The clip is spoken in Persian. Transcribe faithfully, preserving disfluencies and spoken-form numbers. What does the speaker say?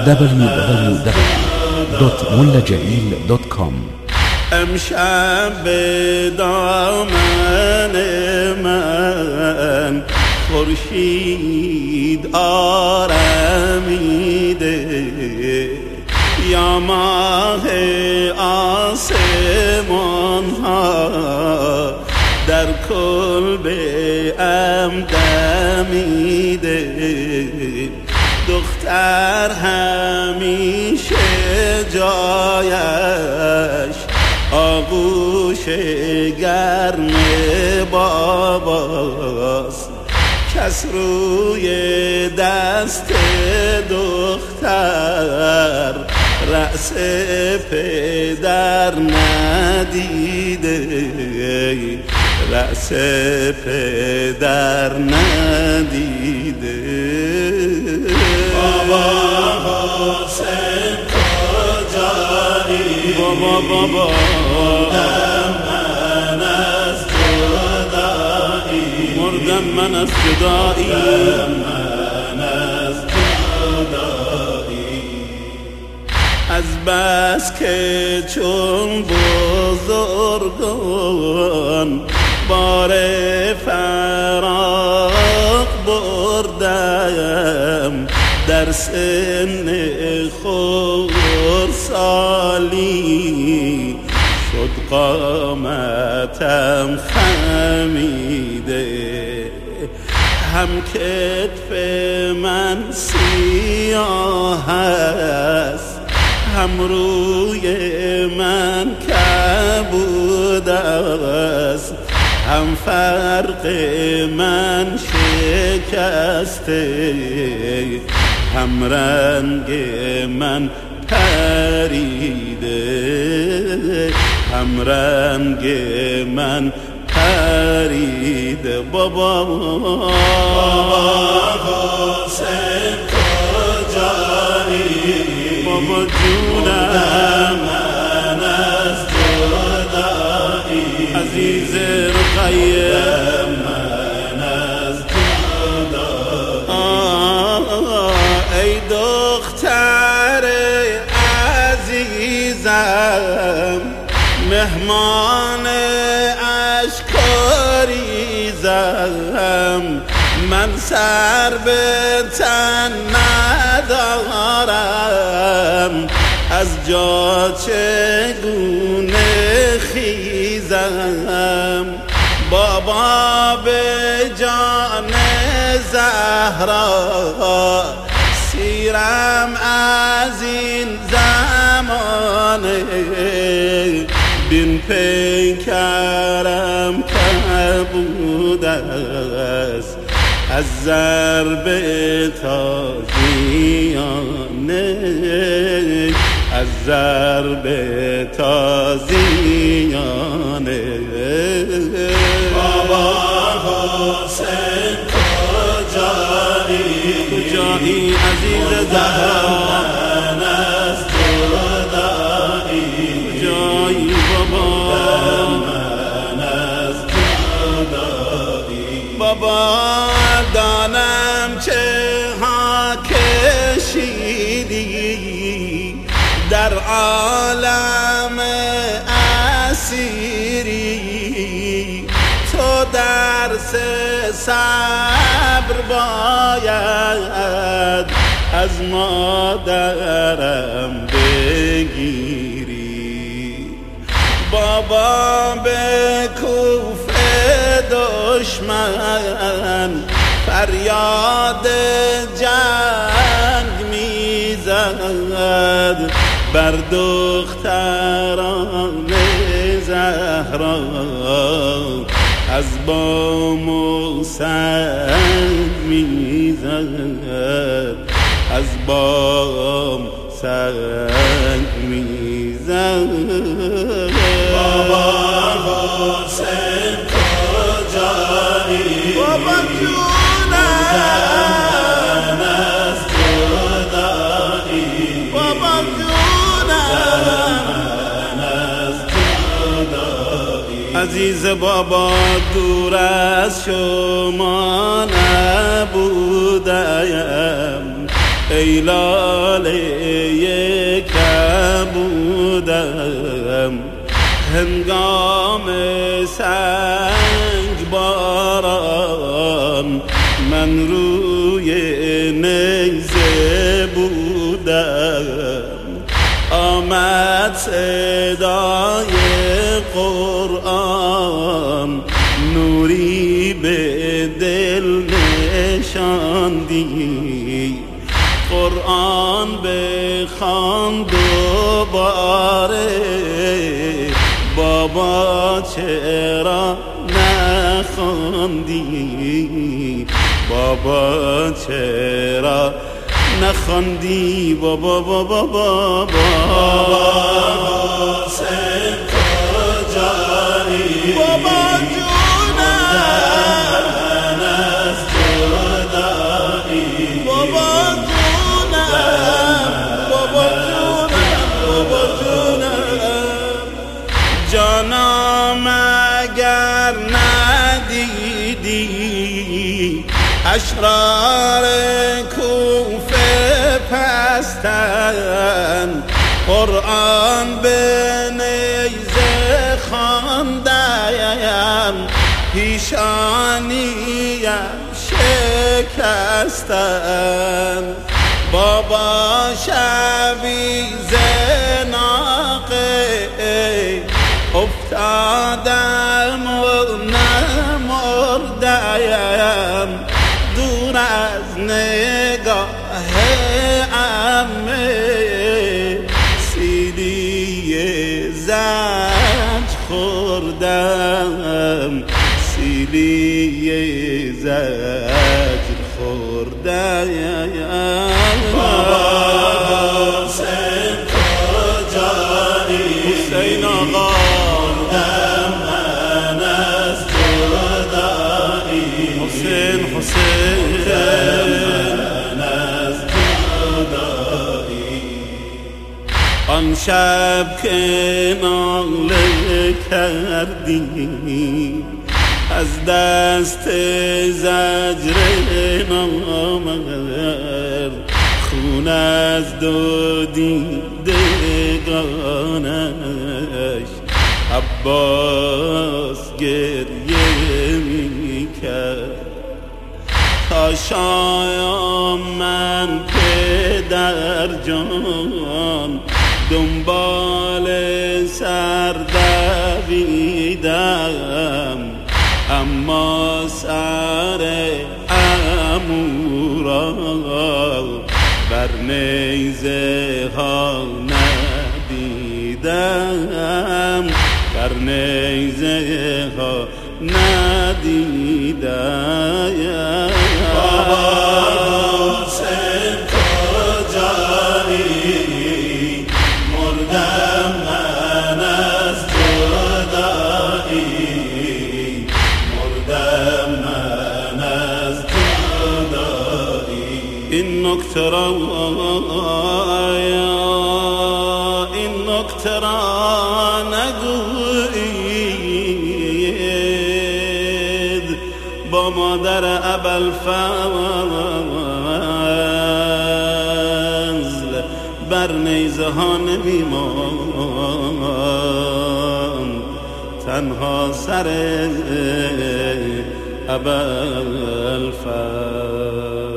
دبلیو دبلیو دبلیو دات ملا جلیل دات کام. امشب به دامن من خورشید آرمیده، یا ماه آسمان ها در کلبه ام دمیده. دختر همیشه جایش آغوش گرم باباست، کس روی دست دختر رأس پدر ندیده، رأس پدر ندیده. بابا حسین کجایی؟ بابا بابا مردم من از جدایی، مردم من از جدایی، من از جدایی. از بس که چون بزرگان بار فراق بردم، در سن خردسالی شد قامتم خمیده. هم کتف من سیاه است، هم روی من کبود است، هم فرق من شکسته، هم رنگ من پریده، هم رنگ من پریده. بابا بابا حسین کجایی؟ بابا جونم من از جدایی، عزیز رقیه من از جدایی. ای دختر عزیزم، مهمان اشکاریزم، من سر به تن ندارم، از جا چگونه خیزم. بابا به جان زهرا سیرم از این زمانه، بین پیکرم کبود است، از ضرب تازیانه، از ضرب تازیانه. بابا حسین کجایی؟ کجایی عزیز زهرا؟ من از جدایی، کجایی بابا؟ من از جدایی. بابا دانم چه ها کشیدی، در عالم اسیری، تو درس صبر باید از مادرم بگیری. بابا به کوفه دشمن فریاد جنگ میزد، بر دختران زهرا از بام و سنگ میزد، از بام سنگ میزد. بابا حسین کجایی؟ بابا جونم من از جدایی، بابا جونم من از جدایی. عزیز بابا دور از شما نبودم، ای لاله کبودم هنگام سنگ باران، من روی نیزه بودم. آمد صدای قرآن، نوری به دل نشاندی. قرآن بخوان دوباره، بابا چرا نخواندی؟ بابا چرا نخواندی؟ بابا بابا بابا حسین کجایی؟ بابا جونم از جدایی، بابا جونم بابا جونم بابا جونم. جانم اگر ندیدی اشرار کوفه پستن، قرآن به نیزه خواندم، پیشانیم شکستن. بابا شبی زناقه افتادم و نمردم، دور از نگاه عمه سیلی زج خوردم، سیلی زج خوردم. بابا حسین کجایی؟ حسین آقا مردم من از جدایی، حسین حسین من از جدایی. آن شب که ناله کردی از دست زجر نامر، خون از دو دیدگانش عباس گریه می کرد. تا شایم من پدر جان دنبال سر دویدم، اما سر عمو را بر نیزه ها ندیدم، بر نیزه ها ندیدم. بابا حسین کجایی؟ مردم من از جدایی، مردم من از جدایی. این نکته را این نکته را نگویید با مادر ابوالفضل، بر نیزه ها نمی ماند، تنها سر ابوالفضل.